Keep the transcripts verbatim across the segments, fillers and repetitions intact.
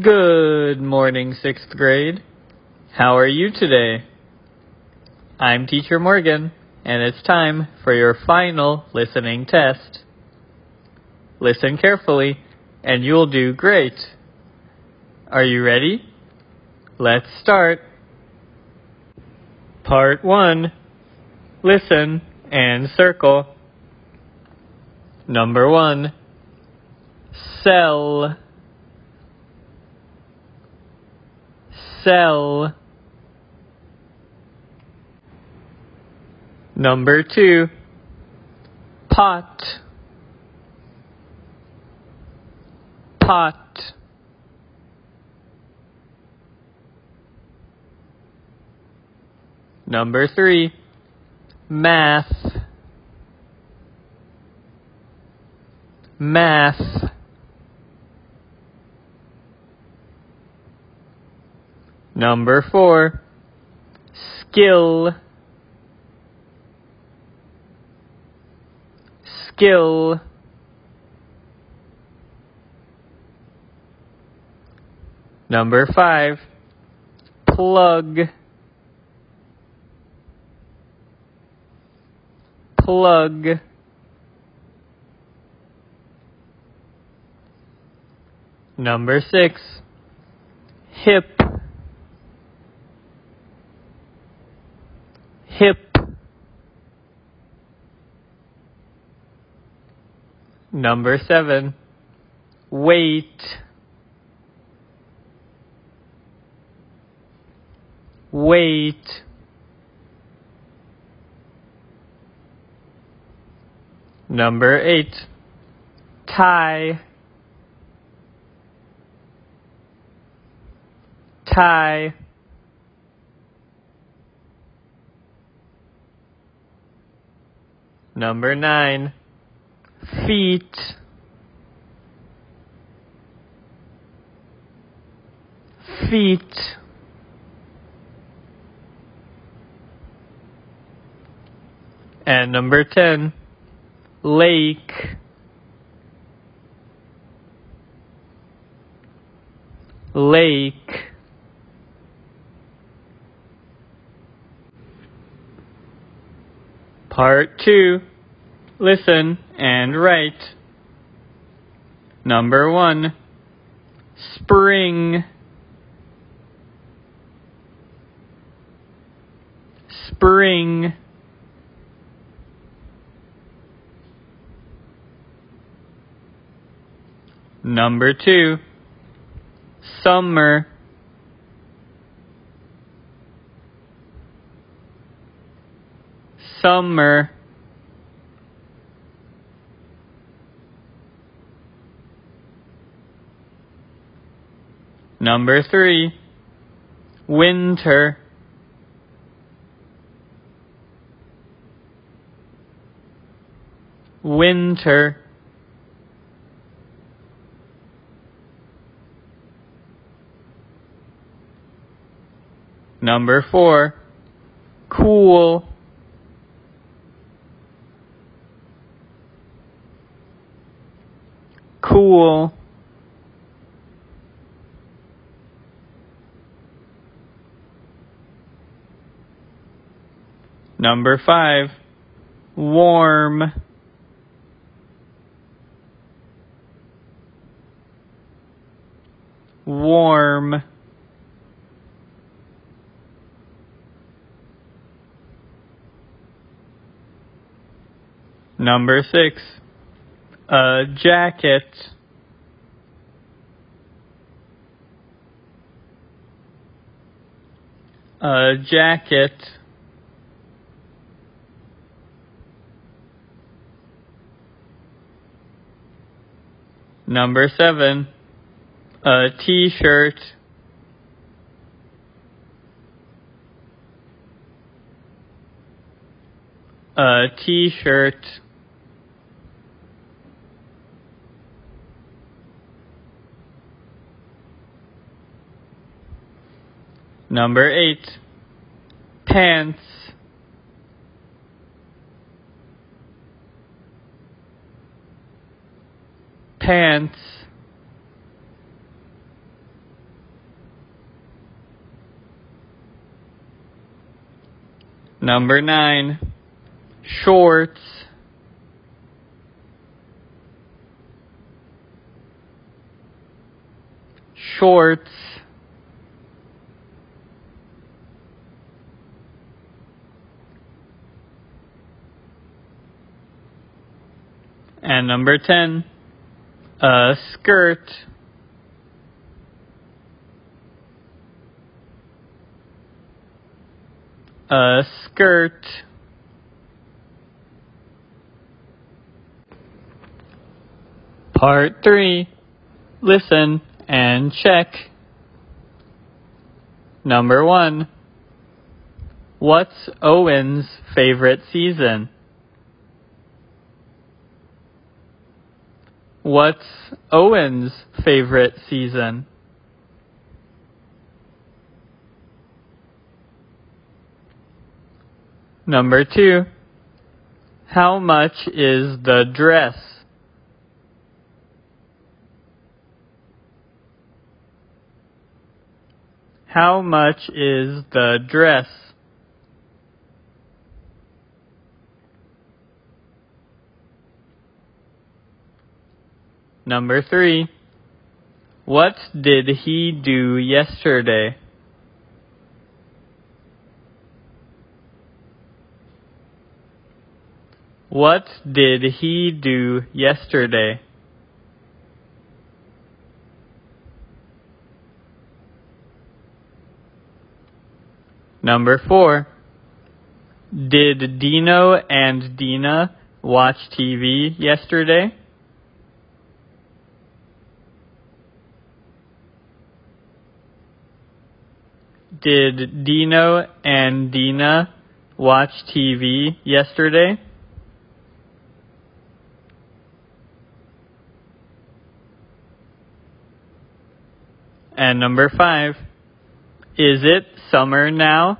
Good morning, sixth grade. How are you today? I'm Teacher Morgan, and it's time for your final listening test. Listen carefully, and you'll do great. Are you ready? Let's start. Part one. Listen and circle. Number one. Sell. Sell. Number two. Pot. Pot. Number three. Math. Math. Number four. Skill. Skill. Number five. Plug. Plug. Number six. Hip. Hip. Number seven. Weight. Weight. Number eight. Tie. Tie. Number nine. Feet. Feet. And number ten. Lake. Lake. Part two. Listen and write. Number one. Spring. Spring. Number two. Summer. Summer. Number three. Winter. Winter. Number four. Cool. Cool. Number five. Warm. Warm. Number six. A jacket. A jacket. Number seven. A t-shirt. A t-shirt. Number eight. Pants. Pants. Number nine, shorts. Shorts. And number ten, a skirt. A skirt. Part three, listen and check. Number one, what's Owen's favorite season? What's Owen's favorite season? Number two, how much is the dress? How much is the dress? Number three, what did he do yesterday? What did he do yesterday? Number four, did Dino and Dina watch T V yesterday? Did Dino and Dina watch T V yesterday? And number five, is it summer now?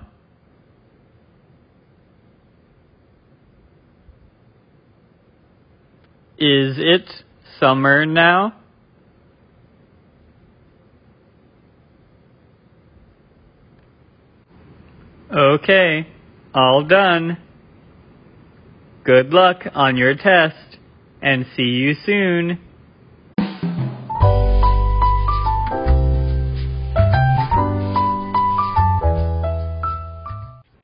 Is it summer now? Okay, all done. Good luck on your test, and see you soon.